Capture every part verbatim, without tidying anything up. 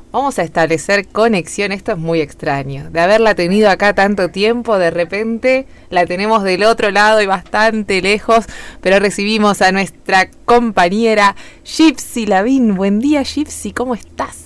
Vamos a establecer conexión, esto es muy extraño. De haberla tenido acá tanto tiempo, de repente la tenemos del otro lado y bastante lejos, pero recibimos a nuestra compañera Gypsy Lavín. Buen día, Gypsy, ¿cómo estás?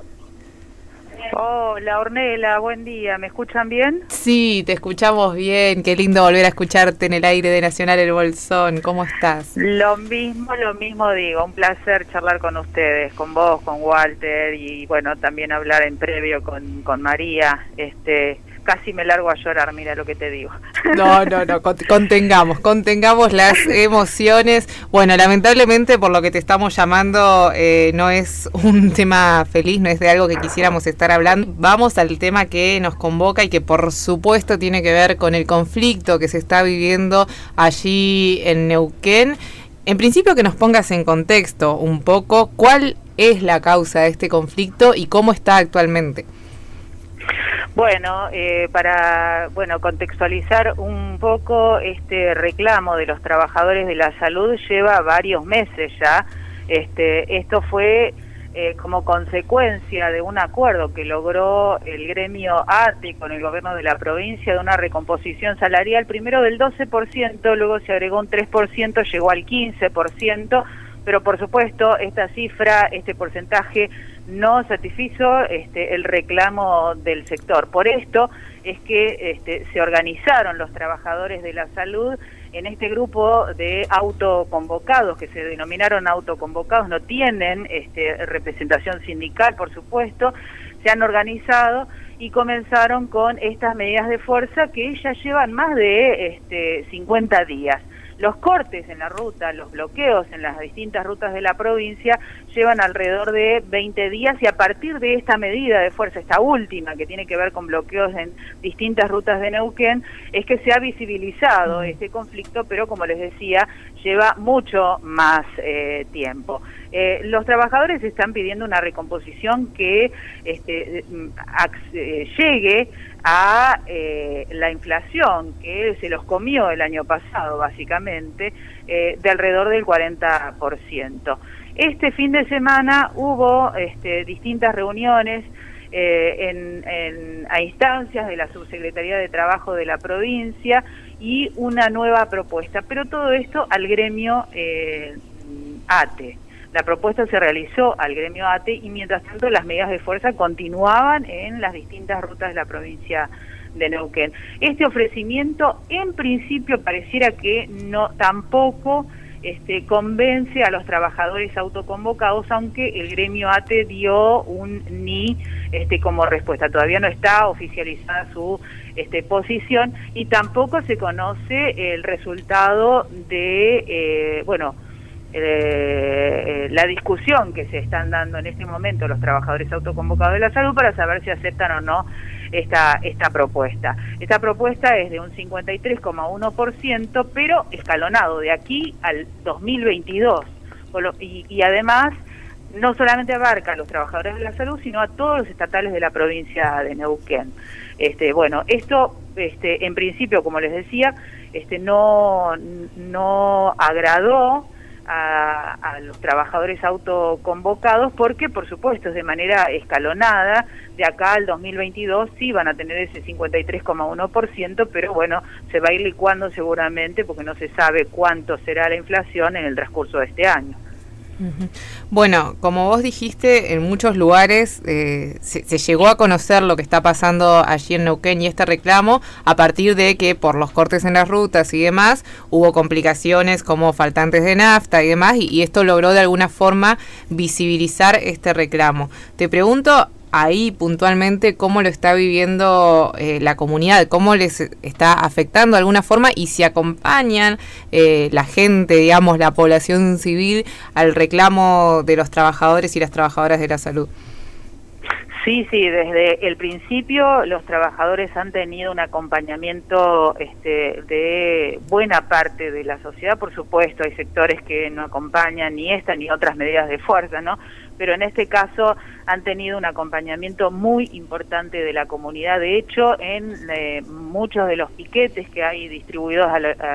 Hola, Ornella, buen día. ¿Me escuchan bien? Sí, te escuchamos bien. Qué lindo volver a escucharte en el aire de Nacional El Bolsón. ¿Cómo estás? Lo mismo, lo mismo digo. Un placer charlar con ustedes, con vos, con Walter y bueno, también hablar en previo con, con María. Este, casi me largo a llorar, mira lo que te digo. No, no, no, contengamos, contengamos las emociones. Bueno, lamentablemente por lo que te estamos llamando eh, no es un tema feliz, no es de algo que quisiéramos estar hablando. Vamos al tema que nos convoca y que por supuesto tiene que ver con el conflicto que se está viviendo allí en Neuquén. En principio que nos pongas en contexto un poco cuál es la causa de este conflicto y cómo está actualmente. Bueno, eh, para bueno contextualizar un poco, este reclamo de los trabajadores de la salud lleva varios meses ya. Este, esto fue eh, como consecuencia de un acuerdo que logró el gremio A T E con el gobierno de la provincia de una recomposición salarial, primero del doce por ciento, luego se agregó un tres por ciento, llegó al quince por ciento, pero por supuesto esta cifra, este porcentaje no satisfizo este, el reclamo del sector. Por esto es que este, se organizaron los trabajadores de la salud en este grupo de autoconvocados, que se denominaron autoconvocados, no tienen este, representación sindical, por supuesto, se han organizado y comenzaron con estas medidas de fuerza que ya llevan más de este, cincuenta días. Los cortes en la ruta, los bloqueos en las distintas rutas de la provincia llevan alrededor de veinte días y a partir de esta medida de fuerza, esta última que tiene que ver con bloqueos en distintas rutas de Neuquén, es que se ha visibilizado este conflicto, pero como les decía, lleva mucho más eh, tiempo. Eh, los trabajadores están pidiendo una recomposición que este, eh, llegue a eh, la inflación que se los comió el año pasado, básicamente, eh, de alrededor del cuarenta por ciento. Este fin de semana hubo este, distintas reuniones eh, en, en, a instancias de la Subsecretaría de Trabajo de la provincia y una nueva propuesta, pero todo esto al gremio eh, A T E. La propuesta se realizó al gremio A T E y mientras tanto las medidas de fuerza continuaban en las distintas rutas de la provincia de Neuquén. Este ofrecimiento en principio pareciera que no tampoco este, convence a los trabajadores autoconvocados, aunque el gremio A T E dio un ni este, como respuesta. Todavía no está oficializada su este, posición y tampoco se conoce el resultado de, eh, bueno, Eh, la discusión que se están dando en este momento los trabajadores autoconvocados de la salud para saber si aceptan o no esta, esta propuesta. Esta propuesta es de un cincuenta y tres coma uno por ciento, pero escalonado de aquí al dos mil veintidós. Y, y además no solamente abarca a los trabajadores de la salud, sino a todos los estatales de la provincia de Neuquén. Este, bueno, esto este, en principio, como les decía, este, no, no agradó A, a los trabajadores autoconvocados porque, por supuesto, es de manera escalonada. De acá al dos mil veintidós sí van a tener ese cincuenta y tres coma uno por ciento, pero bueno, se va a ir licuando seguramente porque no se sabe cuánto será la inflación en el transcurso de este año. Bueno, como vos dijiste, en muchos lugares eh, se, se llegó a conocer lo que está pasando allí en Neuquén y este reclamo a partir de que por los cortes en las rutas y demás hubo complicaciones como faltantes de nafta y demás y, y esto logró de alguna forma visibilizar este reclamo. Te pregunto ahí puntualmente cómo lo está viviendo eh, la comunidad, cómo les está afectando de alguna forma y si acompañan eh, la gente, digamos, la población civil al reclamo de los trabajadores y las trabajadoras de la salud. Sí, sí, desde el principio los trabajadores han tenido un acompañamiento este, de buena parte de la sociedad. Por supuesto, hay sectores que no acompañan ni esta ni otras medidas de fuerza, ¿no? Pero en este caso han tenido un acompañamiento muy importante de la comunidad. De hecho, en eh, muchos de los piquetes que hay distribuidos a, la, a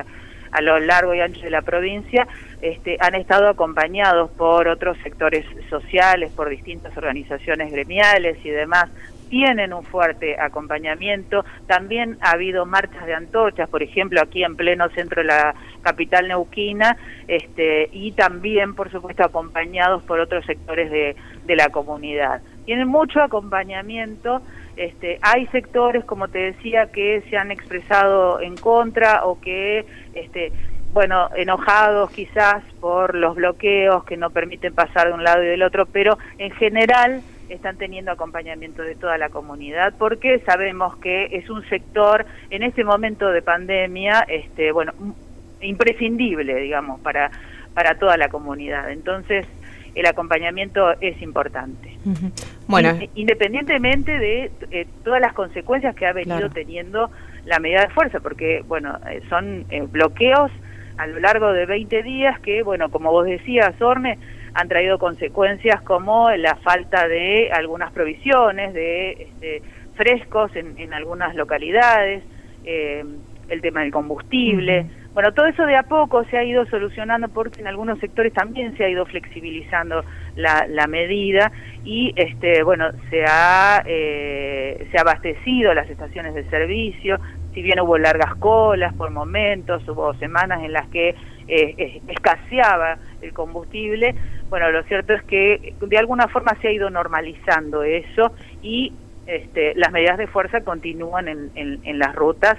a lo largo y ancho de la provincia, este, han estado acompañados por otros sectores sociales, por distintas organizaciones gremiales y demás. Tienen un fuerte acompañamiento. También ha habido marchas de antorchas, por ejemplo, aquí en pleno centro de la capital neuquina, este, y también, por supuesto, acompañados por otros sectores de, de la comunidad. Tienen mucho acompañamiento. Este, hay sectores, como te decía, que se han expresado en contra o que, este, bueno, enojados quizás por los bloqueos que no permiten pasar de un lado y del otro, pero en general están teniendo acompañamiento de toda la comunidad, porque sabemos que es un sector en este momento de pandemia, este, bueno, imprescindible, digamos, para, para toda la comunidad. Entonces, el acompañamiento es importante. Uh-huh. Bueno, independientemente de eh, todas las consecuencias que ha venido claro. teniendo la medida de fuerza, porque, bueno, eh, son eh, bloqueos a lo largo de veinte días que, bueno, como vos decías, Orne, han traído consecuencias como la falta de algunas provisiones, de este, frescos en, en algunas localidades, eh, el tema del combustible. Uh-huh. Bueno, todo eso de a poco se ha ido solucionando porque en algunos sectores también se ha ido flexibilizando la, la medida y, este, bueno, se ha, eh, se ha abastecido las estaciones de servicio. Si bien hubo largas colas por momentos, hubo semanas en las que eh, escaseaba el combustible, bueno, lo cierto es que de alguna forma se ha ido normalizando eso y este, las medidas de fuerza continúan en, en, en las rutas.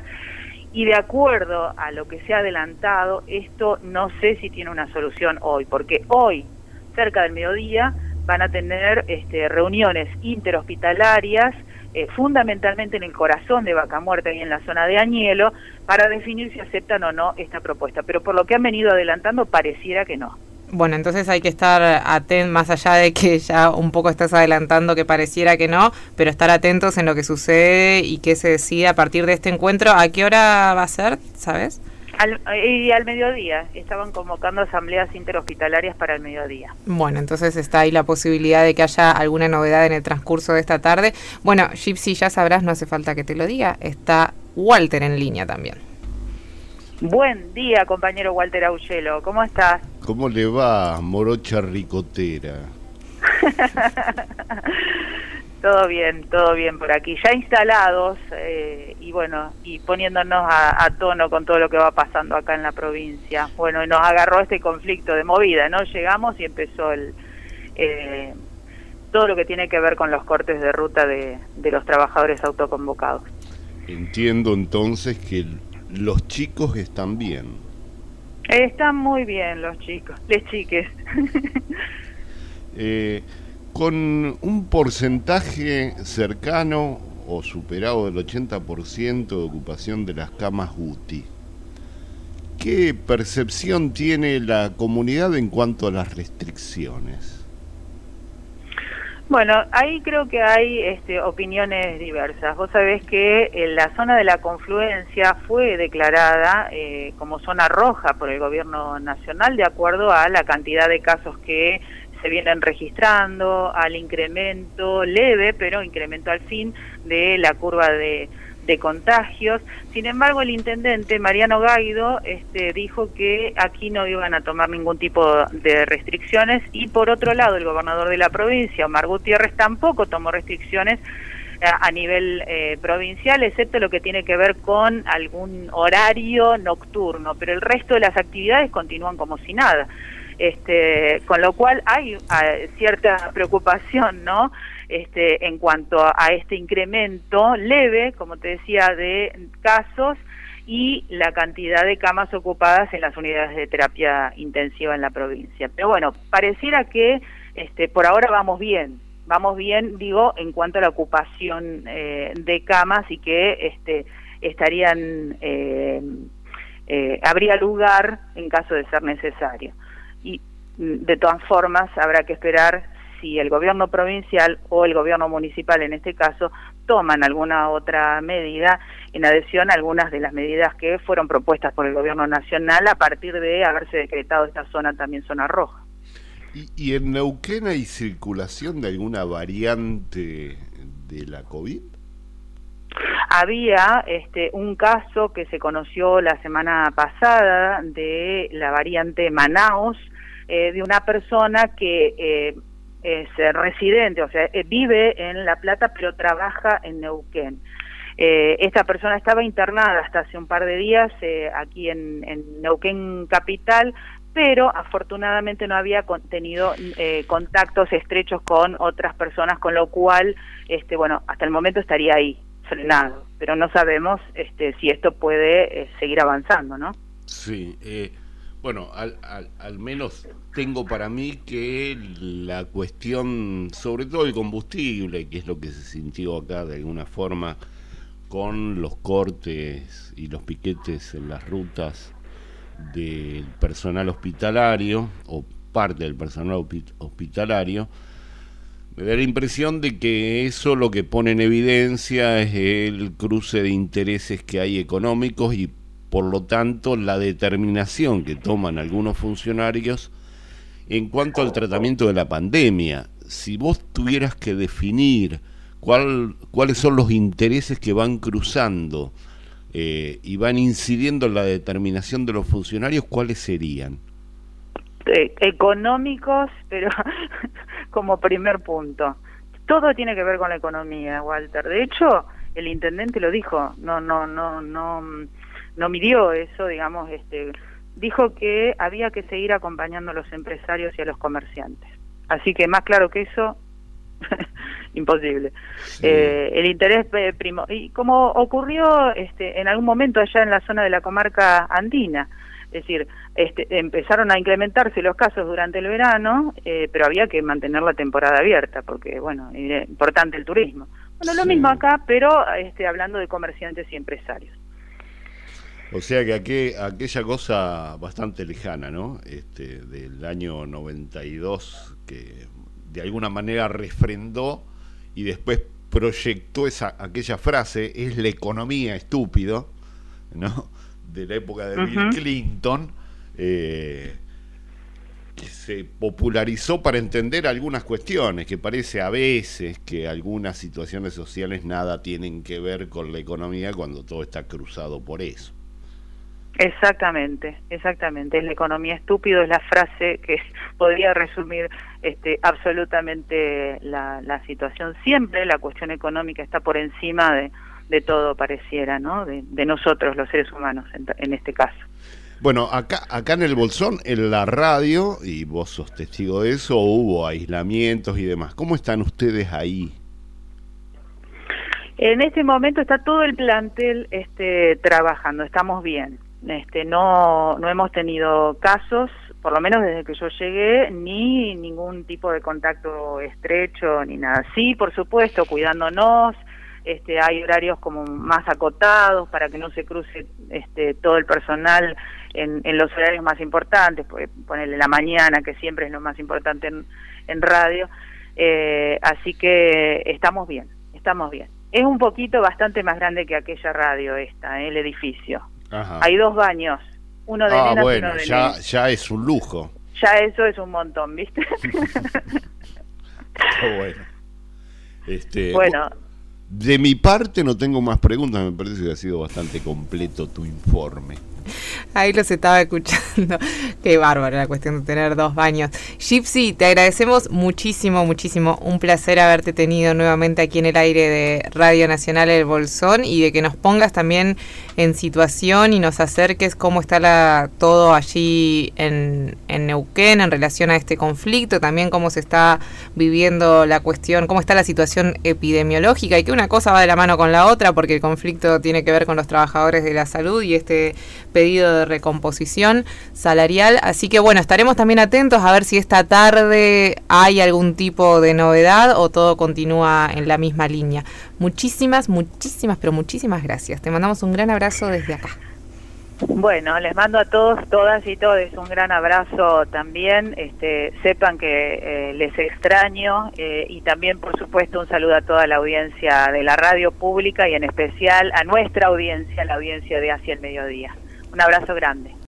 Y de acuerdo a lo que se ha adelantado, esto no sé si tiene una solución hoy, porque hoy, cerca del mediodía, van a tener este, reuniones interhospitalarias, eh, fundamentalmente en el corazón de Vaca Muerta y en la zona de Añelo, para definir si aceptan o no esta propuesta. Pero por lo que han venido adelantando, pareciera que no. Bueno, entonces hay que estar atentos, más allá de que ya un poco estás adelantando que pareciera que no, pero estar atentos en lo que sucede y qué se decide a partir de este encuentro. ¿A qué hora va a ser, sabes? Al, y al mediodía, estaban convocando asambleas interhospitalarias para el mediodía. Bueno, entonces está ahí la posibilidad de que haya alguna novedad en el transcurso de esta tarde. Bueno, Gypsy, ya sabrás, no hace falta que te lo diga, está Walter en línea también. Buen día, compañero Walter Augello, ¿cómo estás? ¿Cómo le va, morocha ricotera? Todo bien, todo bien por aquí, ya instalados eh, y bueno, y poniéndonos a, a tono con todo lo que va pasando acá en la provincia. Bueno, y nos agarró este conflicto de movida, ¿no? Llegamos y empezó el eh, todo lo que tiene que ver con los cortes de ruta de, de los trabajadores autoconvocados. Entiendo entonces que los chicos están bien. Están muy bien los chicos, les chiques. eh, con un porcentaje cercano o superado del ochenta por ciento de ocupación de las camas U T I, ¿qué percepción tiene la comunidad en cuanto a las restricciones? Bueno, ahí creo que hay este, opiniones diversas. Vos sabés que en la zona de la confluencia fue declarada eh, como zona roja por el gobierno nacional de acuerdo a la cantidad de casos que se vienen registrando, al incremento leve, pero incremento al fin de la curva de, de contagios. Sin embargo, el intendente Mariano Gaido este, dijo que aquí no iban a tomar ningún tipo de restricciones y por otro lado el gobernador de la provincia, Omar Gutiérrez, tampoco tomó restricciones a, a nivel eh, provincial, excepto lo que tiene que ver con algún horario nocturno, pero el resto de las actividades continúan como si nada. Este, con lo cual hay uh, cierta preocupación, ¿no? Este, en cuanto a, a este incremento leve, como te decía, de casos y la cantidad de camas ocupadas en las unidades de terapia intensiva en la provincia. Pero bueno, pareciera que este, por ahora vamos bien, vamos bien, digo, en cuanto a la ocupación eh, de camas y que este, estarían, eh, eh, habría lugar en caso de ser necesario. Y de todas formas habrá que esperar si el gobierno provincial o el gobierno municipal en este caso toman alguna otra medida en adhesión a algunas de las medidas que fueron propuestas por el gobierno nacional a partir de haberse decretado esta zona también zona roja. ¿Y, y en Neuquén hay circulación de alguna variante de la COVID? había este, un caso que se conoció la semana pasada de la variante Manaus, eh, de una persona que eh, es residente, o sea, eh, vive en La Plata pero trabaja en Neuquén. Eh, esta persona estaba internada hasta hace un par de días eh, aquí en, en Neuquén Capital, pero afortunadamente no había con, tenido eh, contactos estrechos con otras personas, con lo cual, este, bueno, hasta el momento estaría ahí, frenado, pero no sabemos este, si esto puede eh, seguir avanzando, ¿no? Sí, eh, bueno, al, al, al menos tengo para mí que la cuestión, sobre todo el combustible, que es lo que se sintió acá de alguna forma, con los cortes y los piquetes en las rutas del personal hospitalario o parte del personal hospitalario, me da la impresión de que eso lo que pone en evidencia es el cruce de intereses que hay económicos y por lo tanto la determinación que toman algunos funcionarios en cuanto al tratamiento de la pandemia. Si vos tuvieras que definir cuál, cuáles son los intereses que van cruzando eh, y van incidiendo en la determinación de los funcionarios, ¿cuáles serían? Eh, económicos, pero como primer punto. Todo tiene que ver con la economía, Walter. De hecho, el intendente lo dijo, no, no, no, no, no midió eso, digamos, este, dijo que había que seguir acompañando a los empresarios y a los comerciantes. Así que más claro que eso, imposible. Sí. Eh, el interés eh, primo, y como ocurrió este, en algún momento allá en la zona de la comarca andina, es decir, este, empezaron a incrementarse los casos durante el verano, eh, pero había que mantener la temporada abierta, porque, bueno, era importante el turismo. Bueno, lo sí. mismo acá, pero este, hablando de comerciantes y empresarios. O sea que aquel, aquella cosa bastante lejana, ¿no? Este, del año noventa y dos, que de alguna manera refrendó y después proyectó esa aquella frase, es la economía, estúpido, ¿no? De la época de Bill uh-huh. Clinton, eh, que se popularizó para entender algunas cuestiones, que parece a veces que algunas situaciones sociales nada tienen que ver con la economía cuando todo está cruzado por eso. Exactamente, exactamente, es la economía estúpido, es la frase que podría resumir este, absolutamente la, la situación. Siempre la cuestión económica está por encima de de todo, pareciera, ¿no? De, de nosotros, los seres humanos, en, en este caso. Bueno, acá acá en el Bolsón, en la radio, y vos sos testigo de eso, hubo aislamientos y demás. ¿Cómo están ustedes ahí? En este momento está todo el plantel este, trabajando, estamos bien. Este, no, no hemos tenido casos, por lo menos desde que yo llegué, ni ningún tipo de contacto estrecho, ni nada. Sí, por supuesto, cuidándonos. Este, hay horarios como más acotados para que no se cruce este, todo el personal en, en los horarios más importantes, ponerle la mañana, que siempre es lo más importante en, en radio, eh, así que estamos bien, estamos bien. Es un poquito bastante más grande que aquella radio esta, ¿eh? El edificio. Ajá. Hay dos baños, uno de ah, nenas bueno, y uno de ya, nenes. ya es un lujo. Ya eso es un montón, ¿viste? Oh, bueno. Este, bueno. De mi parte no tengo más preguntas, me parece que ha sido bastante completo tu informe. Ahí los estaba escuchando. Qué bárbaro la cuestión de tener dos baños. Gypsy, te agradecemos muchísimo, muchísimo. Un placer haberte tenido nuevamente aquí en el aire de Radio Nacional El Bolsón y de que nos pongas también en situación y nos acerques cómo está la, todo allí en, en Neuquén en relación a este conflicto, también cómo se está viviendo la cuestión, cómo está la situación epidemiológica y que una cosa va de la mano con la otra porque el conflicto tiene que ver con los trabajadores de la salud y este pedido de recomposición salarial, así que bueno, estaremos también atentos a ver si esta tarde hay algún tipo de novedad o todo continúa en la misma línea. Muchísimas, muchísimas, pero muchísimas gracias. Te mandamos un gran abrazo desde acá. Bueno, les mando a todos, todas y todos un gran abrazo también. Este, sepan que eh, les extraño eh, y también, por supuesto, un saludo a toda la audiencia de la radio pública y en especial a nuestra audiencia, la audiencia de Hacia el Mediodía. Un abrazo grande.